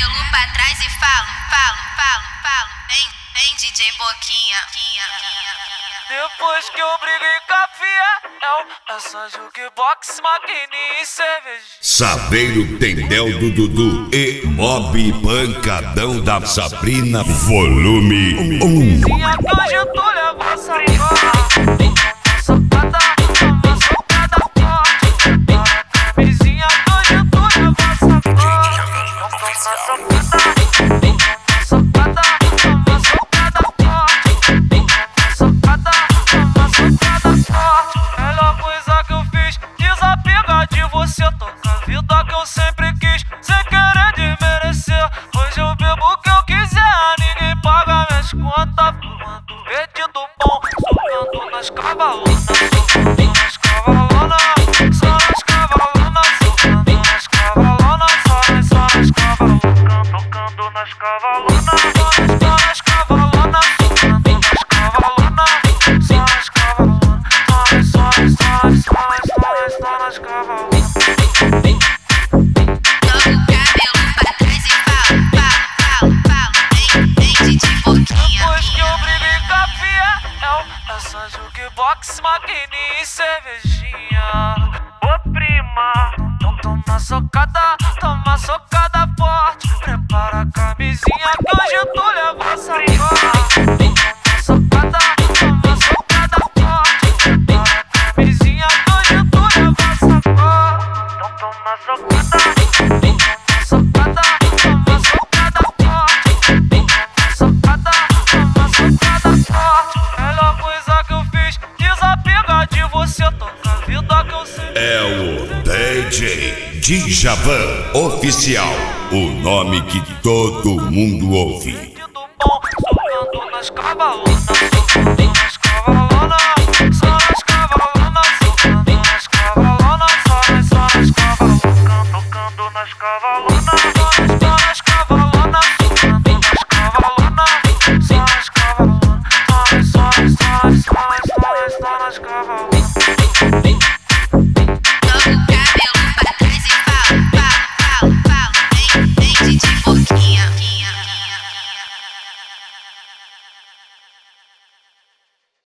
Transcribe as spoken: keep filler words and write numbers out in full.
cabelo pra trás e falo, falo, falo, falo. Vem, vem D J Boquinha. Depois que eu briguei com a fiel, é só jukebox, maquininha e cerveja. Saveiro Tendel do Dudu e Mob Pancadão da Sabrina, volume um. Vizinha que hoje tu leva sacola, socada, toma socada forte. Vizinha que hoje tu leva sacola, toma socada, socada, toma socada forte. Socada, toma socada forte. Melhor coisa que eu fiz, desapegar de você. Toca a vida que eu sempre quis, sem querer desmerecer. Hoje eu bebo o que eu quiser, ninguém paga minhas contas. Fumando perdido bom, socando nas cavalonas. Socando nas cavalonas, só nas cavalonas. Socando nas cavalonas, só nas, só nas cavalonas. Tocando nas cavalonas, só nas, só nas cavalonas. Socando nas cavalonas, só nas cavalonas. Só nas, só nas, só nas, só nas, só nas cavalonas. Essa jukebox, maquininha e cervejinha. Ô prima, então toma socada, toma socada forte. Prepara a camisinha que hoje tu leva sacola. Toma socada, toma socada forte. Prepara a camisinha que hoje tu leva sacola. Então toma socada, toma socada, toma socada forte. Toma socada, toma socada forte. Melhor coisa que eu fiz, desapegar de você. Toca a vida que eu sei. É o D J Djavan Oficial, o nome que todo mundo ouve. Socando nas cavalonas.